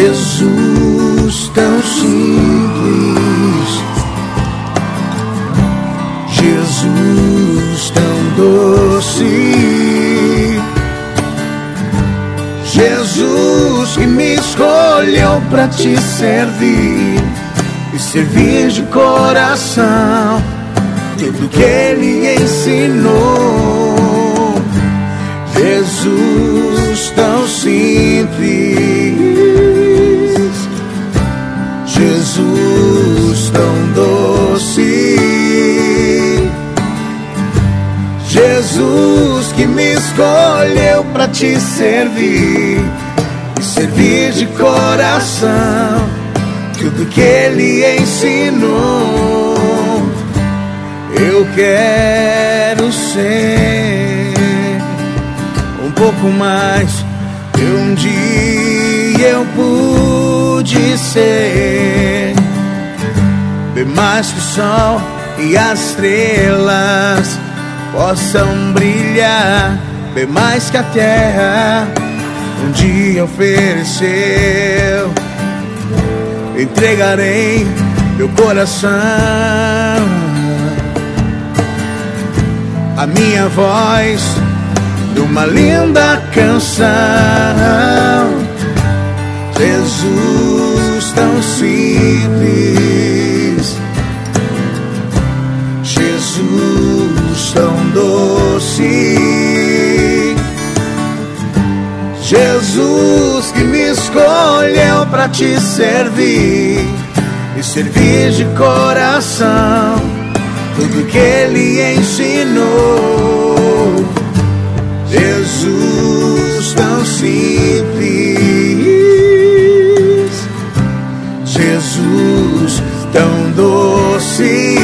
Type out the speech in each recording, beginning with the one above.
Jesus tão simples, Jesus tão doce, Jesus que me escolheu pra te servir e servir de coração tudo que Ele ensinou. Jesus tão simples, Jesus tão doce, Jesus que me escolheu pra te servir e servir de coração tudo que Ele ensinou. Eu quero ser um pouco mais que um dia eu pude ser, bem mais que o sol e as estrelas possam brilhar, bem mais que a terra um dia ofereceu. Entregarei meu coração, a minha voz numa linda canção. Jesus tão simples, Jesus tão doce, Jesus que me escolheu pra te servir e servir de coração tudo que Ele ensinou. Jesus tão simples, Jesus tão doce,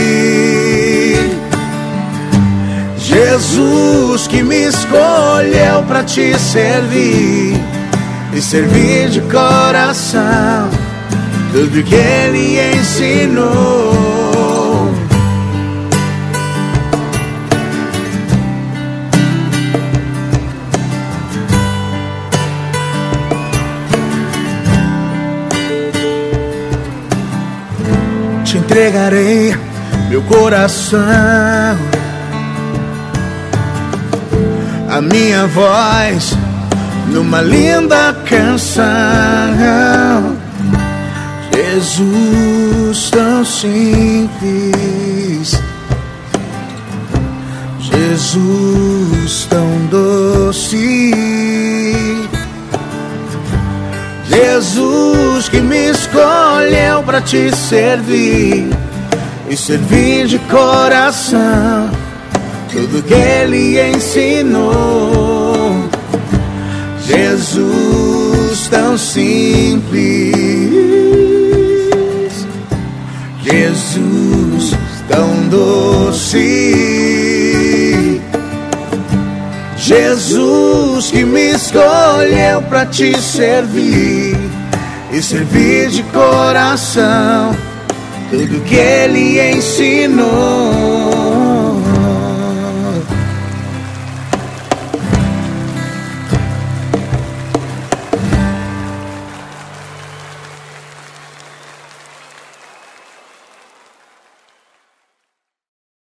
Jesus que me escolheu pra te servir e servir de coração tudo que Ele ensinou. Te entregarei meu coração, a minha voz numa linda canção. Jesus tão simples, Jesus tão doce, Jesus que me escolheu pra te servir e servir de coração tudo que Ele ensinou. Jesus tão simples, Jesus tão doce, Jesus que me escolheu pra te servir e servir de coração tudo que Ele ensinou.